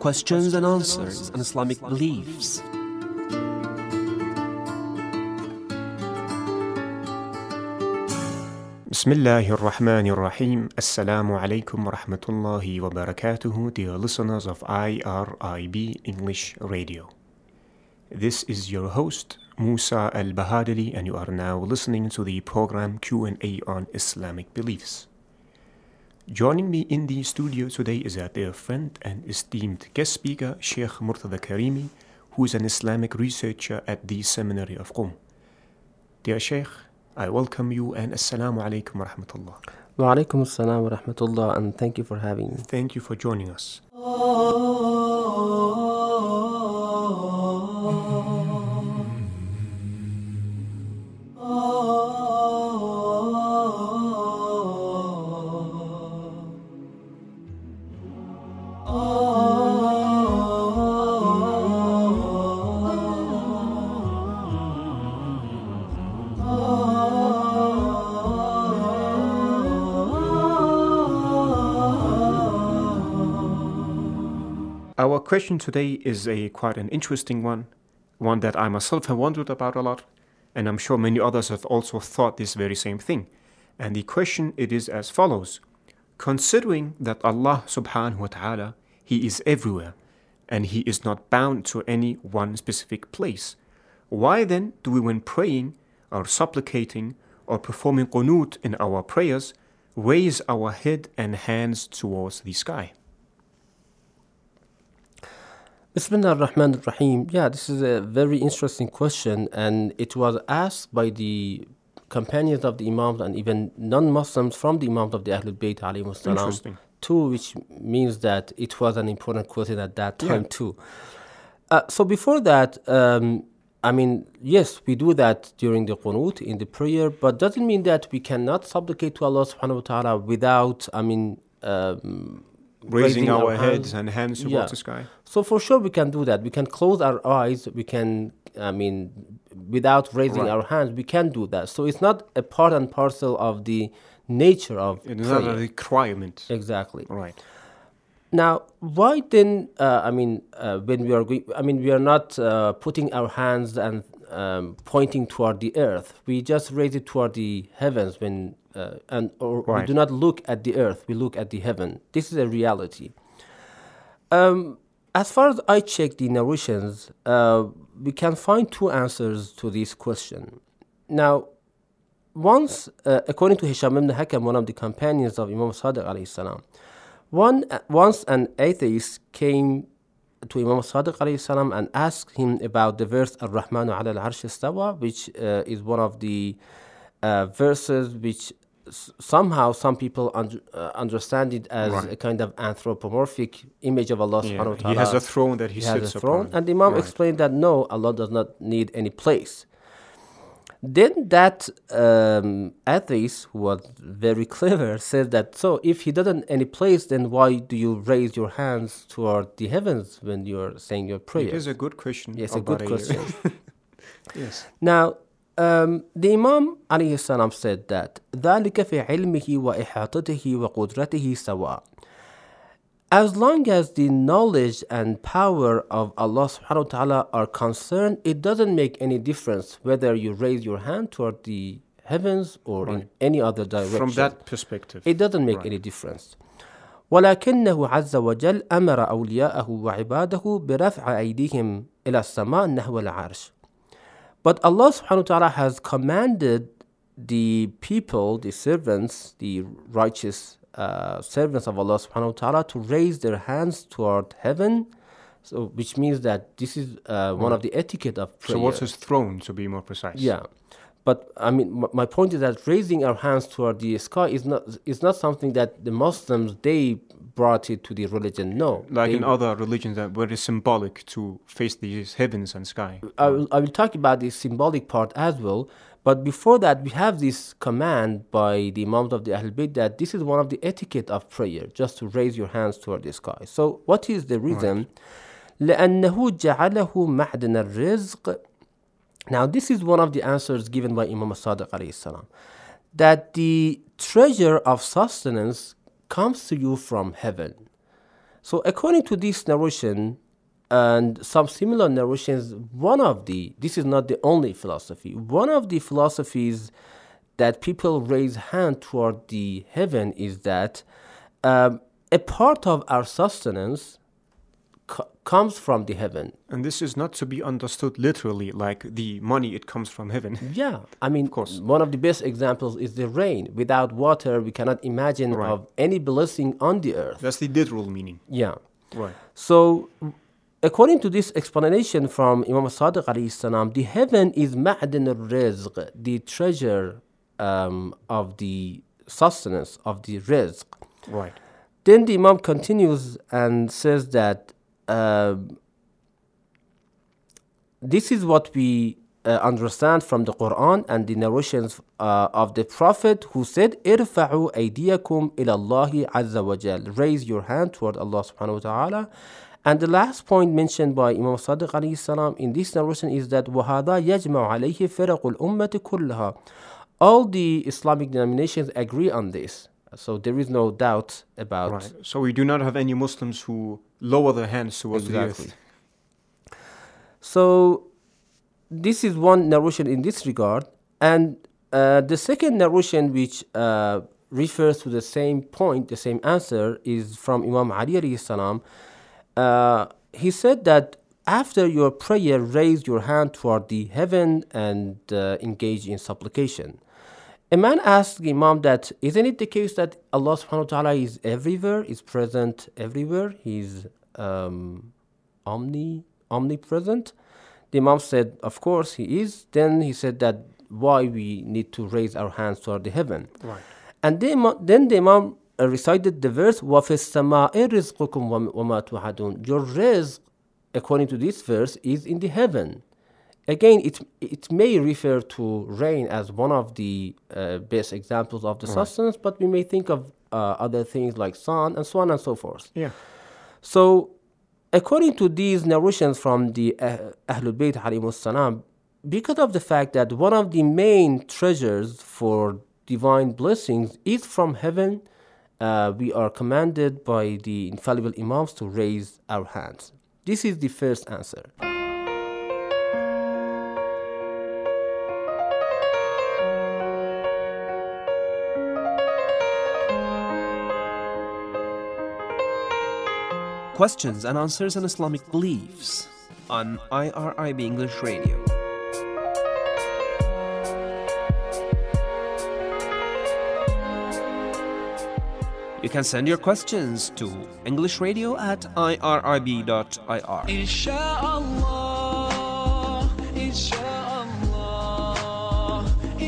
questions and answers on Islamic beliefs. Bismillahir Rahmanir Rahim. Assalamu alaikum wa rahmatullahi wa barakatuhu, dear listeners of IRIB English Radio. This is your host, Musa Al-Bahadili, and you are now listening to the program Q&A on Islamic beliefs. Joining me in the studio today is our dear friend and esteemed guest speaker, Sheikh Murtada Karimi, who is an Islamic researcher at the Seminary of Qom. Dear Sheikh, I welcome you and Assalamu alaikum wa rahmatullah. Wa alaikum assalam wa rahmatullah, and thank you for having me. Thank you for joining us. Our question today is quite an interesting one that I myself have wondered about a lot, and I'm sure many others have also thought this very same thing. And the question, it is as follows. Considering that Allah subhanahu wa ta'ala, He is everywhere, and He is not bound to any one specific place, why then do we, when praying or supplicating or performing qunut in our prayers, raise our head and hands towards the sky? Bismillah ar-Rahman ar-Rahim. Yeah, this is a very interesting question, and it was asked by the companions of the Imams and even non-Muslims from the Imams of the Ahlul Bayt alayhimus salam Interesting. too, which means that it was an important question at that time too. So before that, yes, we do that during the qunut, in the prayer, but doesn't mean that we cannot supplicate to Allah subhanahu wa ta'ala without, Raising our heads and hands towards the sky. So for sure we can do that. We can close our eyes. We can, without raising our hands, we can do that. So it's not a part and parcel of the nature of It is not a requirement. Exactly. Right. Now, why then, when we are going, we are not putting our hands and pointing toward the earth. We just raise it toward the heavens when, we do not look at the earth. We look at the heaven. This is a reality. As far as I check the narrations, we can find two answers to this question. Now, once, according to Hisham ibn Hakam, one of the companions of Imam Sadiq alayhi salam, once an atheist came to Imam Sadiq alayhi salam and asked him about the verse Ar-Rahmanu ala al-Arsh istawa, which is one of the verses which somehow some people understand it as a kind of anthropomorphic image of Allah subhanahu wa ta'ala. He has a throne that he sits upon. And the Imam explained that no, Allah does not need any place. Then that atheist, who was very clever, said that, so if he doesn't any place, then why do you raise your hands toward the heavens when you're saying your prayer? It is a good question. Yes, a good question. Yes. Now, the Imam alayhi salam said that ذَلِكَ فِي عِلْمِهِ وَإِحَاطَتِهِ وَقُدْرَتِهِ سَوَاءٌ. As long as the knowledge and power of Allah subhanahu wa ta'ala are concerned, it doesn't make any difference whether you raise your hand toward the heavens or in any other direction. From that perspective. It doesn't make any difference. ولكنه عز وجل أمر أولياءه وعباده برفع أيديهم إلى السماء نحو العرش. But Allah subhanahu wa ta'ala has commanded the people, the servants, the righteous servants of Allah subhanahu wa ta'ala to raise their hands toward heaven, so which means that this is one of the etiquette of prayer. So what's his throne, to be more precise? Yeah. But my point is that raising our hands toward the sky is not something that the Muslims, they brought it to the religion. No. Like in other religions where it's symbolic to face these heavens and sky. I will talk about the symbolic part as well. But before that, we have this command by the Imams of the Ahlul Bayt that this is one of the etiquette of prayer, just to raise your hands toward the sky. So what is the reason? لأنه جعله معدن الرزق. Now this is one of the answers given by Imam Sadiq alayhi salam, that the treasure of sustenance comes to you from heaven. So according to this narration and some similar narrations, this is not the only philosophy, one of the philosophies that people raise hand toward the heaven is that a part of our sustenance comes from the heaven. And this is not to be understood literally, like the money, it comes from heaven. Yeah, I mean, Of course. one of the best examples is the rain. Without water, we cannot imagine Right. of any blessing on the earth. That's the literal meaning. Yeah. Right. So, according to this explanation from Imam Sadiq alayhi salam, the heaven is ma'dan al-rizq, the treasure of the sustenance, of the rizq. Right. Then the Imam continues and says that this is what we understand from the Quran and the narrations of the Prophet who said, "Irfa'u aydiyakum ila Allahi azza wa jal." Raise your hand toward Allah subhanahu wa ta'ala. And the last point mentioned by Imam Sadiq alayhi salam in this narration is that وَهَذَا يَجْمَعُ عَلَيْهِ فِرَقُ الْأُمَّةِ كُلَّهَا. All the Islamic denominations agree on this. So there is no doubt about. Right. So we do not have any Muslims who lower their hands towards Exactly. the earth. So this is one narration in this regard. And the second narration which refers to the same point, the same answer, is from Imam Ali alayhi salam. He said that after your prayer, raise your hand toward the heaven and engage in supplication. A man asked the Imam that, isn't it the case that Allah subhanahu wa ta'ala is everywhere, is present everywhere, he's omnipresent? The Imam said, of course he is. Then he said that why we need to raise our hands toward the heaven. Right. And then the Imam recited the verse, وَفِي السَّمَاءِ رِزْقُكُمْ وَمَا تُوعَدُونَ. Your rizq, according to this verse, is in the heaven. Again, it may refer to rain as one of the best examples of the sustenance, but we may think of other things like sun and so on and so forth. Yeah. So, according to these narrations from the Ahlul Bayt alayhimus salam, because of the fact that one of the main treasures for divine blessings is from heaven, we are commanded by the infallible Imams to raise our hands. This is the first answer. Questions and answers on Islamic beliefs on IRIB English Radio. You can send your questions to englishradio@irib.ir. Inshallah, inshallah,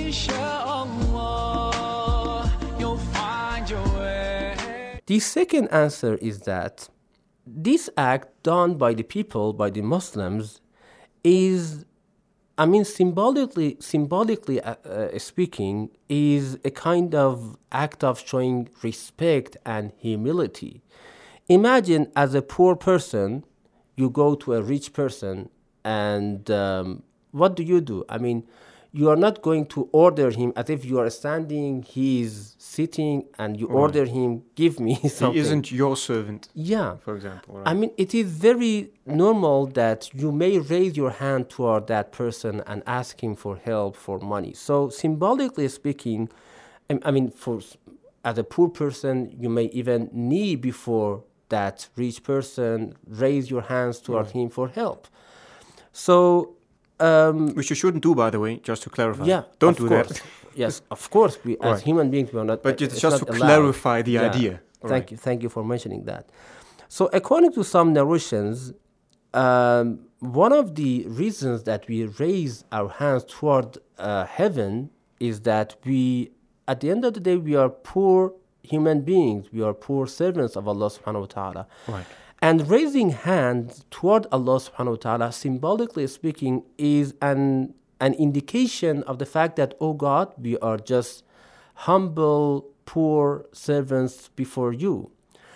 inshallah, you'll find your way. The second answer is that this act done by the people, by the Muslims, is, symbolically speaking, is a kind of act of showing respect and humility. Imagine, as a poor person, you go to a rich person, and what do? You are not going to order him as if you are standing, he is sitting, and you order him, give me something. He isn't your servant, Yeah. for example. Right? It is very normal that you may raise your hand toward that person and ask him for help, for money. So symbolically speaking, as a poor person, you may even kneel before that rich person, raise your hands toward him for help. So, Which you shouldn't do, by the way, just to clarify. yeah, Don't of do course. that. Yes, of course. We, as Right. human beings, we are not. But it's it's just not to allowed. clarify the Yeah. idea. Thank you. Thank you for mentioning that. So, according to some narrations, one of the reasons that we raise our hands toward heaven is that we, at the end of the day, we are poor human beings. We are poor servants of Allah subhanahu wa ta'ala. Right. And raising hands toward Allah subhanahu wa ta'ala, symbolically speaking, is an indication of the fact that, oh God, we are just humble, poor servants before you.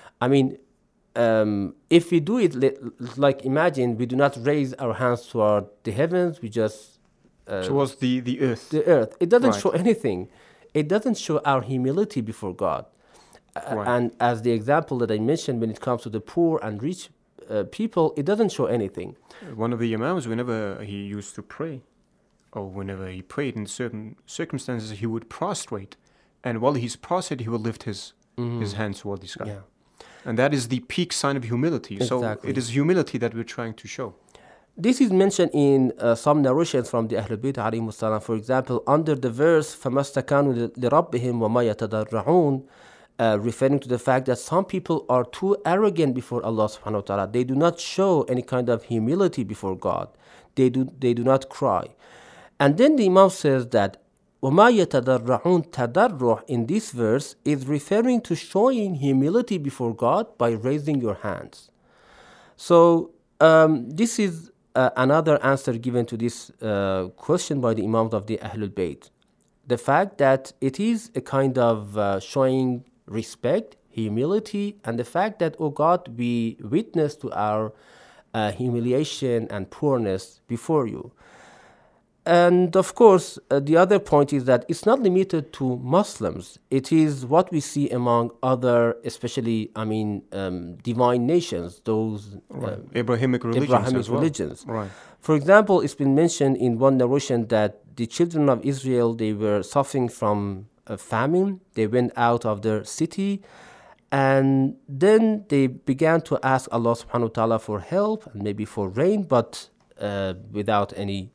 If we do it, like imagine, we do not raise our hands toward the heavens, we just Towards the earth. the earth. It doesn't Right. show anything. It doesn't show our humility before God. Right. And as the example that I mentioned, when it comes to the poor and rich people, it doesn't show anything. One of the Imams, whenever he used to pray, or whenever he prayed in certain circumstances, he would prostrate. And while he's prostrate, he would lift his hands toward the sky. Yeah. And that is the peak sign of humility. Exactly. So it is humility that we're trying to show. This is mentioned in some narrations from the Ahlul Bayt alayhimus salam. For example, under the verse فَمَا اسْتَكَانُوا لِرَبِّهِمْ وَمَا يَتَضَرَّعُونَ, referring to the fact that some people are too arrogant before Allah subhanahu wa ta'ala. They do not show any kind of humility before God. They do not cry. And then the Imam says that وَمَا يَتَضَرَّعُونَ, tadarruh in this verse is referring to showing humility before God by raising your hands. So this is another answer given to this question by the Imams of the Ahlul Bayt. The fact that it is a kind of showing respect, humility, and the fact that, oh God, we witness to our humiliation and poorness before you. And of course, the other point is that it's not limited to Muslims. It is what we see among other, especially, divine nations, those Abrahamic religions Abrahamic as well. religions. Right. For example, it's been mentioned in one narration that the children of Israel, they were suffering from a famine. They went out of their city, and then they began to ask Allah subhanahu wa ta'ala for help and maybe for rain, but without any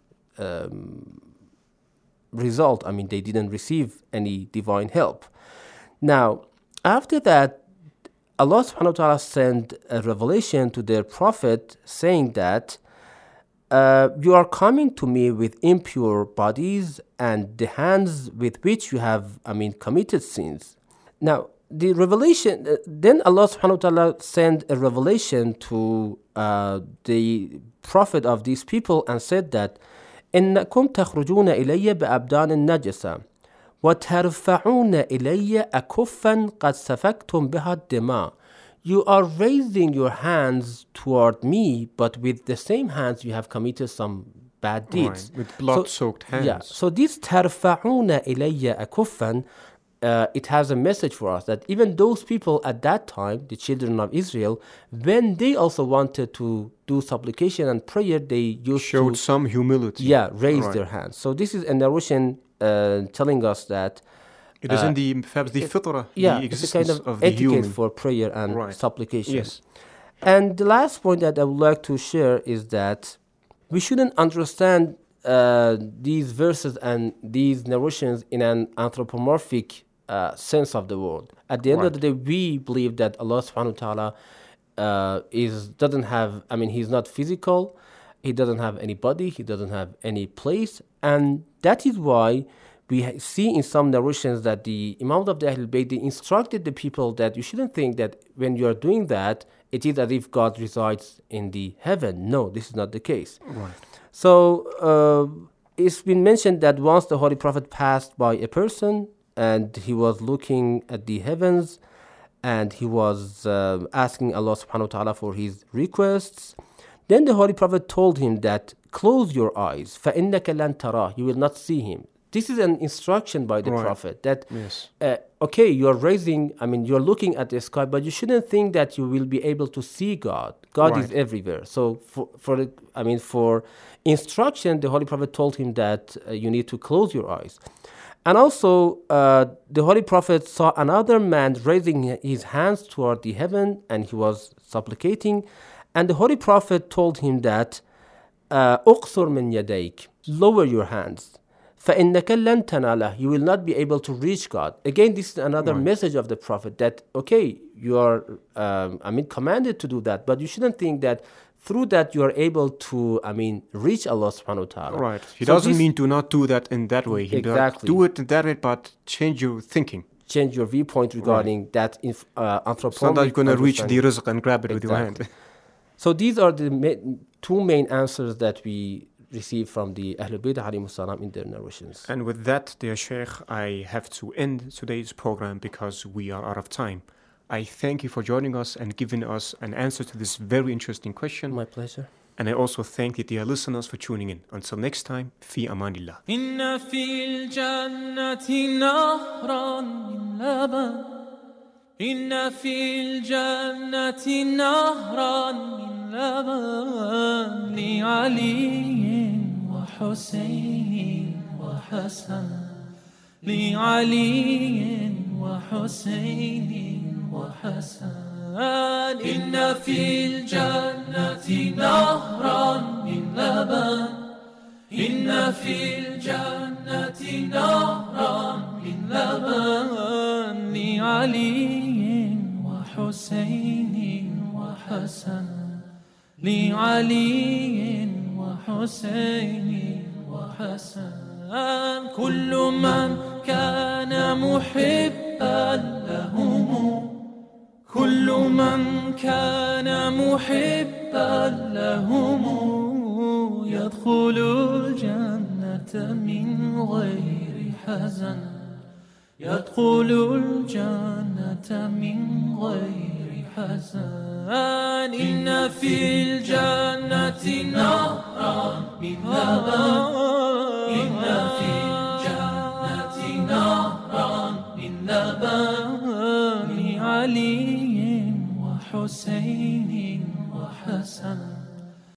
result. They didn't receive any divine help. Now, after that, Allah subhanahu wa ta'ala sent a revelation to their prophet saying that you are coming to me with impure bodies and the hands with which you have, committed sins. Now, the revelation, then Allah subhanahu wa ta'ala sent a revelation to the prophet of these people and said that إنكم تخرجون إلي بأبدان نجسة وترفعون إلي أكفا قد سفكتم بها الدماء. You are raising your hands toward me, but with the same hands you have committed some bad deeds. Right. With blood-soaked hands. Yeah. So this ترفعون إلي أكفا, it has a message for us that even those people at that time, the children of Israel, when they also wanted to do supplication and prayer, they showed some humility. Raise their hands. So this is a narration telling us that it is in the fitrah, the existence it's a kind of the etiquette human. for prayer and supplication. Yes. And the last point that I would like to share is that we shouldn't understand these verses and these narrations in an anthropomorphic sense of the word. At the end of the day, we believe that Allah subhanahu wa ta'ala doesn't have, he's not physical, he doesn't have any body, he doesn't have any place, and that is why we see in some narrations that the Imams of the Ahlul Bayt, they instructed the people that you shouldn't think that when you are doing that, it is as if God resides in the heaven. No, this is not the case. Right. So it's been mentioned that once the Holy Prophet passed by a person and he was looking at the heavens and he was asking Allah subhanahu wa ta'ala for his requests, then the Holy Prophet told him that close your eyes, فَإِنَّكَ لَن تَرَاهُ, you will not see him. This is an instruction by the Prophet that, okay, you're raising, you're looking at the sky, but you shouldn't think that you will be able to see God. God is everywhere. So for instruction, the Holy Prophet told him that you need to close your eyes. And also, the Holy Prophet saw another man raising his hands toward the heaven, and he was supplicating. And the Holy Prophet told him that, أُقْصُرْ مِنْ يَدَيْكَ, lower your hands. فَإِنَّكَ لَن تَنَالَهُ, you will not be able to reach God. Again, this is another message of the Prophet that, okay, you are commanded to do that, but you shouldn't think that through that you are able to, reach Allah subhanahu wa ta'ala. Right. He doesn't mean to not do that in that way. He exactly. Do it in that way, but change your thinking. Change your viewpoint regarding that anthropomorphic. So that you're going to reach the rizq and grab it with your hand. So these are the two main answers that we received from the Ahlul Bayt alayhimus salam in their narrations. And with that, dear Sheikh, I have to end today's program because we are out of time. I thank you for joining us and giving us an answer to this very interesting question. My pleasure. And I also thank the dear listeners for tuning in. Until next time, fi amanillah. إن في الجنة نهرا من لبن إن في الجنة نهرا من لبن لعلي وحسين وحسن لعلي وحسين وحسن إن في الجنة نهرا من لبن إن في الجنة نهرا من لبن لعلي وحسين وحسن لعلي وحسين وحسن كل من كان محبا لهم كل من كان محبا لهم يدخل الجنة من غير حزن يدخل الجنة من غير حزن إن في الجنة نهرا من لبن إن في الجنة نهرا من لبن لعلي وحسين وحسن